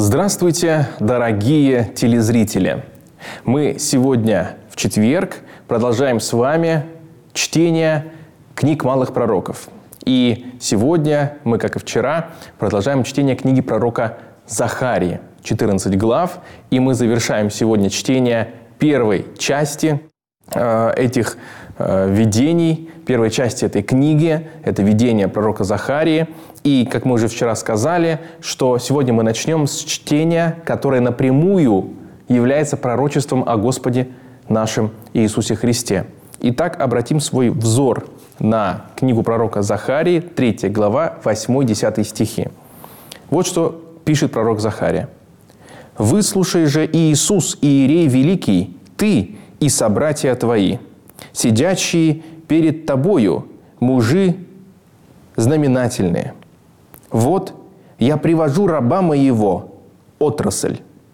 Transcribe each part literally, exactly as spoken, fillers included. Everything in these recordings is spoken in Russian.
Здравствуйте, дорогие телезрители! Мы сегодня, в четверг, продолжаем с вами чтение книг малых пророков. И сегодня мы, как и вчера, продолжаем чтение книги пророка Захарии, четырнадцать глав. И мы завершаем сегодня чтение первой части э, этих э, видений, первой части этой книги. Это видение пророка Захарии. И, как мы уже вчера сказали, что сегодня мы начнем с чтения, которое напрямую является пророчеством о Господе нашем Иисусе Христе. Итак, обратим свой взор на книгу пророка Захарии, третья глава, восьмой-десятый стихи. Вот что пишет пророк Захария. «Выслушай же, Иисус, Иерей Великий, ты и собратья твои, сидящие перед тобою, мужи знаменательные. Вот я привожу раба моего, отрасль.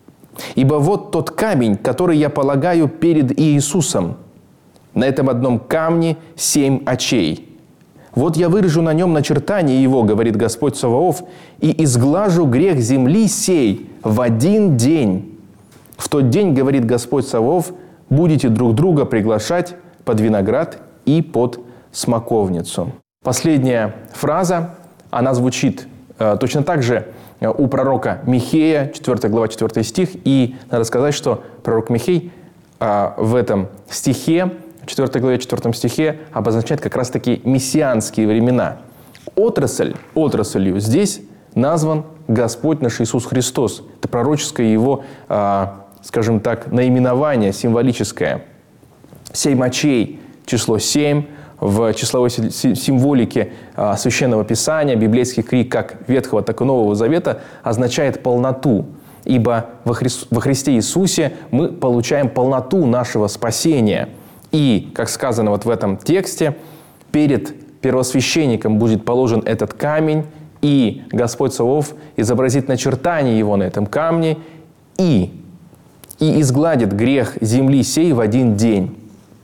Ибо вот тот камень, который я полагаю перед Иисусом. На этом одном камне семь очей. Вот я вырежу на нем начертание его, говорит Господь Саваоф, и изглажу грех земли сей в один день. В тот день, говорит Господь Саваоф, будете друг друга приглашать под виноград и под смоковницу». Последняя фраза, она звучит э, точно так же у пророка Михея, четвёртая глава, четвёртый стих. И надо сказать, что пророк Михей э, в этом стихе, четвёртой главе, четвёртом стихе, обозначает как раз-таки мессианские времена. Отрасль, отраслью здесь назван Господь наш Иисус Христос. Это пророческое его, э, скажем так, наименование символическое. Семь очей, число семь. В числовой символике Священного Писания библейский крик как Ветхого, так и Нового Завета означает полноту. Ибо во, Хри... во Христе Иисусе мы получаем полноту нашего спасения. И, как сказано вот в этом тексте, перед первосвященником будет положен этот камень, и Господь Саваоф изобразит начертание его на этом камне, и, и изгладит грех земли сей в один день.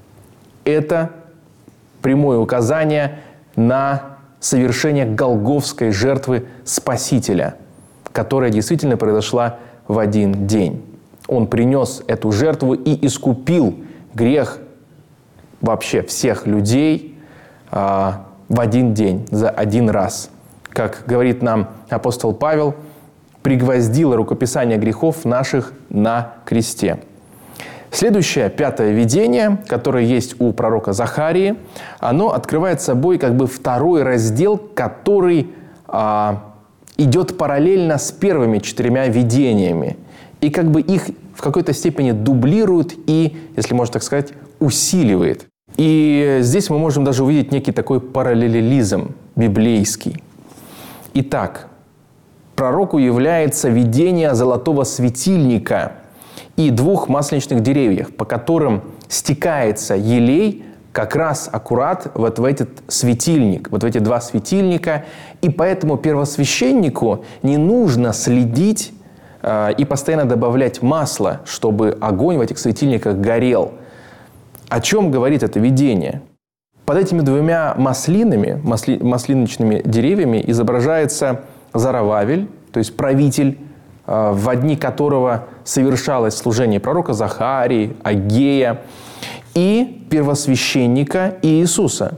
Это прямое указание на совершение голгофской жертвы Спасителя, которая действительно произошла в один день. Он принес эту жертву и искупил грех вообще всех людей а, в один день, за один раз. Как говорит нам апостол Павел, пригвоздило рукописание грехов наших на кресте. Следующее, пятое видение, которое есть у пророка Захарии, оно открывает собой как бы второй раздел, который а, идет параллельно с первыми четырьмя видениями. И как бы их в какой-то степени дублирует и, если можно так сказать, усиливает. И здесь мы можем даже увидеть некий такой параллелизм библейский. Итак, пророку является видение золотого светильника и двух масленичных деревьев, по которым стекается елей как раз аккурат вот в этот светильник, вот в эти два светильника. И поэтому первосвященнику не нужно следить э, и постоянно добавлять масло, чтобы огонь в этих светильниках горел. О чем говорит это видение? Под этими двумя маслинами, масли, маслиночными деревьями изображается Зарававель, то есть правитель, в дни которого совершалось служение пророка Захарии, Агея и первосвященника Иисуса,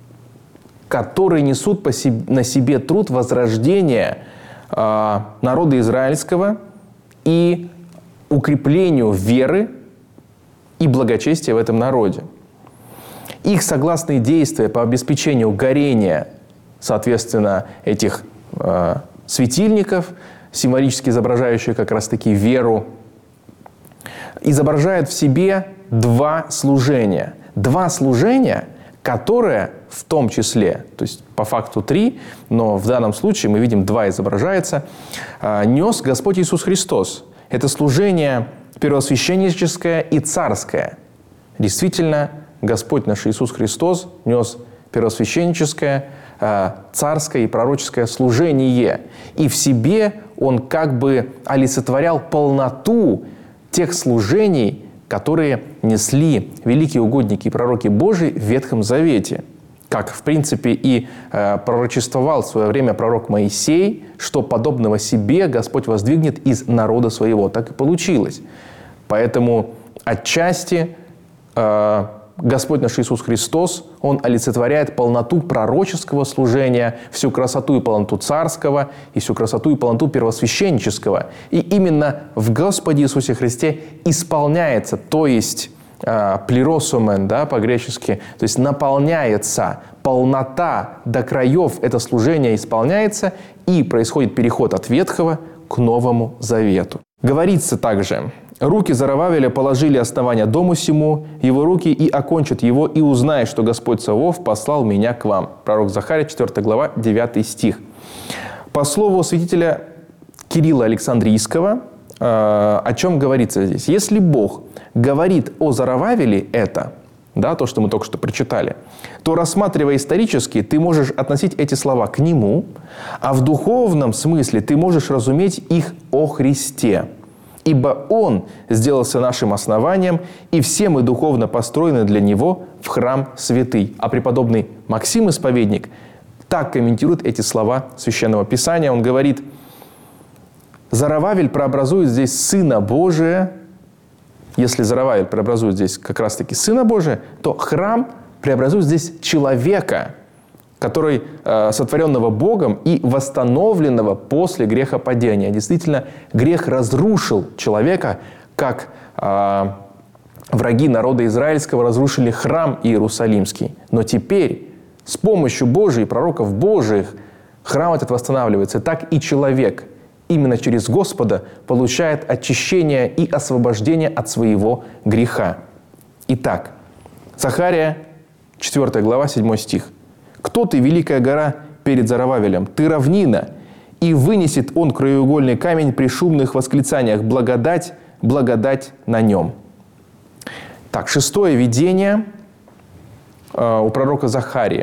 которые несут по себе, на себе труд возрождения э, народа израильского и укреплению веры и благочестия в этом народе. Их согласные действия по обеспечению горения, соответственно, этих э, светильников, символически изображающие как раз-таки веру, изображают в себе два служения. Два служения, которые в том числе, то есть по факту три, но в данном случае мы видим два изображается, нес Господь Иисус Христос. Это служение первосвященническое и царское. Действительно, Господь наш Иисус Христос нес первосвященническое, царское и пророческое служение. И в себе Он как бы олицетворял полноту тех служений, которые несли великие угодники и пророки Божии в Ветхом Завете. как, в принципе, и э, пророчествовал в свое время пророк Моисей, что подобного себе Господь воздвигнет из народа своего. Так и получилось. Поэтому отчасти э, Господь наш Иисус Христос, Он олицетворяет полноту пророческого служения, всю красоту и полноту царского, и всю красоту и полноту первосвященнического. И именно в Господе Иисусе Христе исполняется, то есть плиросумен, да, по-гречески, то есть наполняется, полнота до краев, это служение исполняется, и происходит переход от Ветхого к Новому Завету. Говорится также: «Руки Зоровавеля положили основания дому сему, его руки и окончат его, и узнай, что Господь Саваоф послал меня к вам». Пророк Захария, четвёртая глава, девятый стих. По слову святителя Кирилла Александрийского, о чем говорится здесь? Если Бог говорит о Зоровавеле это, да, то, что мы только что прочитали, то, рассматривая исторически, ты можешь относить эти слова к нему, а в духовном смысле ты можешь разуметь их о Христе. Ибо Он сделался нашим основанием, и все мы духовно построены для Него в храм святый. А преподобный Максим Исповедник так комментирует эти слова Священного Писания. Он говорит: «Зоровавель преобразует здесь Сына Божия». Если Зоровавель преобразует здесь как раз-таки Сына Божия, то храм преобразует здесь человека, который э, сотворенного Богом и восстановленного после грехопадения. Действительно, грех разрушил человека, как э, враги народа израильского разрушили храм Иерусалимский. Но теперь с помощью Божией, пророков Божиих, храм этот восстанавливается. Так и человек именно через Господа получает очищение и освобождение от своего греха. Итак, Захария, четвёртая глава, седьмой стих. «Кто ты, великая гора, перед Зоровавелем? Ты равнина, и вынесет он краеугольный камень при шумных восклицаниях: благодать, благодать на нем». Так, шестое видение э, у пророка Захарии.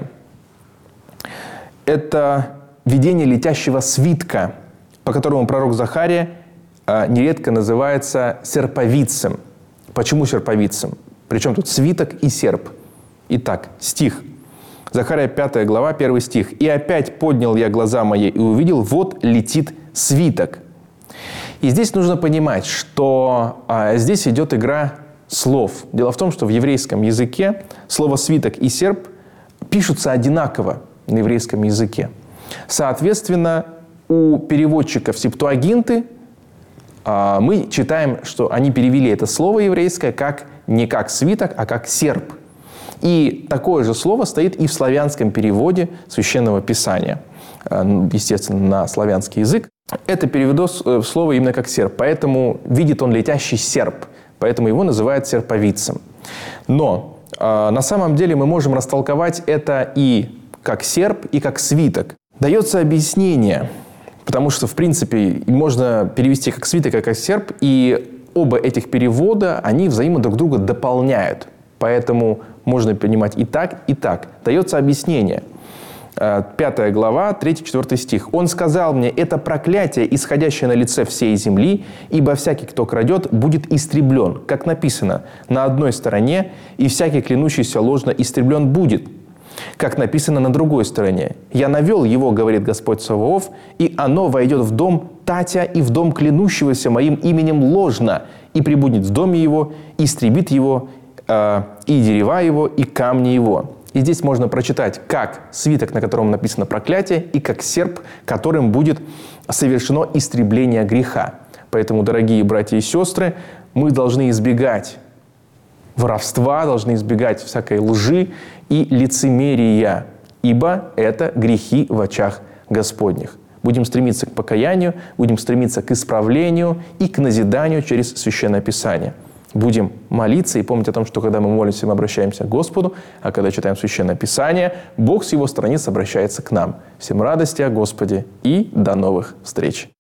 Это видение летящего свитка, по которому пророк Захария э, нередко называется серповидцем. Почему серповидцем? Причем тут свиток и серп. Итак, стих. Захария, пятая глава, первый стих. «И опять поднял я глаза мои и увидел, вот летит свиток». И здесь нужно понимать, что а, здесь идет игра слов. Дело в том, что в еврейском языке слово «свиток» и «серп» пишутся одинаково на еврейском языке. Соответственно, у переводчиков Септуагинты а, мы читаем, что они перевели это слово еврейское как не как «свиток», а как «серп». И такое же слово стоит и в славянском переводе Священного Писания. Естественно, на славянский язык. Это переведено слово именно как серп. Поэтому видит он летящий серп. Поэтому его называют серповидцем. Но э, на самом деле мы можем растолковать это и как серп, и как свиток. Дается объяснение, потому что, в принципе, можно перевести как свиток, и как серп. И оба этих перевода, они взаимно друг друга дополняют. Поэтому можно понимать и так, и так. Дается объяснение. Пятая глава, третий-четвёртый стих. «Он сказал мне: это проклятие, исходящее на лице всей земли, ибо всякий, кто крадет, будет истреблен, как написано, на одной стороне, и всякий, клянущийся ложно, истреблен будет, как написано на другой стороне. Я навел его, говорит Господь Саваоф, и оно войдет в дом Татя и в дом клянущегося моим именем ложно, и прибудет в доме его, и истребит его, и дерева его, и камни его». И здесь можно прочитать как свиток, на котором написано проклятие, и как серп, которым будет совершено истребление греха. Поэтому, дорогие братья и сестры, мы должны избегать воровства, должны избегать всякой лжи и лицемерия, ибо это грехи в очах Господних. Будем стремиться к покаянию, будем стремиться к исправлению и к назиданию через Священное Писание. Будем молиться и помнить о том, что когда мы молимся, мы обращаемся к Господу, а когда читаем Священное Писание, Бог с Его страниц обращается к нам. Всем радости о Господе и до новых встреч!